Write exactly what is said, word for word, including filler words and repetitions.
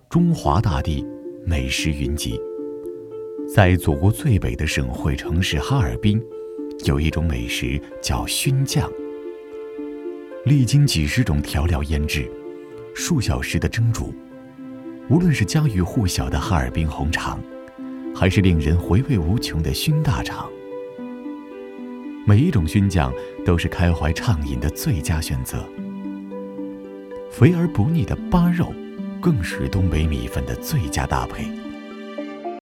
中华大地美食云集。在祖国最北的省会城市哈尔滨，有一种美食叫熏酱。历经几十种调料腌制，数小时的蒸煮，无论是家喻户晓的哈尔滨红肠，还是令人回味无穷的熏大肠，每一种熏酱都是开怀畅饮的最佳选择。肥而不腻的八肉更是东北米粉的最佳搭配。